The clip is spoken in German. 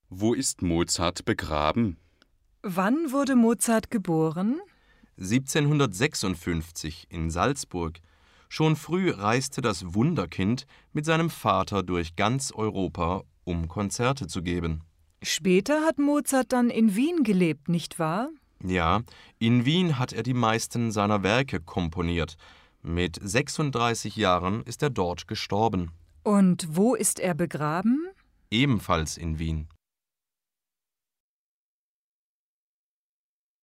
Wo ist Mozart begraben? Wann wurde Mozart geboren? 1756 in Salzburg. Schon früh reiste das Wunderkind mit seinem Vater durch ganz Europa, um Konzerte zu geben. Später hat Mozart dann in Wien gelebt, nicht wahr? Ja, in Wien hat er die meisten seiner Werke komponiert. Mit 36 Jahren ist er dort gestorben. Und wo ist er begraben? Ebenfalls in Wien.